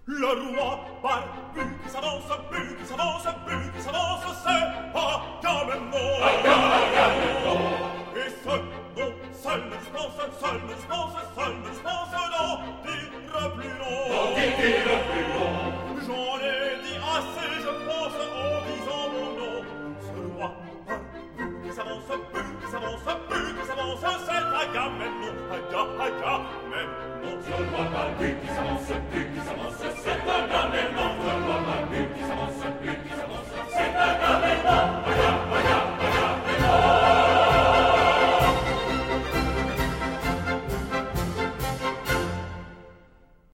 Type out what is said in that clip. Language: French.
Le roi barbu qui s'avance, bu qui s'avance, bu qui s'avance, c'est Agamemnon. Et seul me dispense, seul me dispense, seul me dispense d'en dire plus long. J'en ai dit assez, je pense, en disant mon nom. Ce roi barbu qui s'avance, bu qui s'avance, bu qui s'avance, c'est Agamemnon. Agamemnon. Ce roi barbu qui s'avance, bu qui s'avance, c'est Agamemnon. Ce roi barbu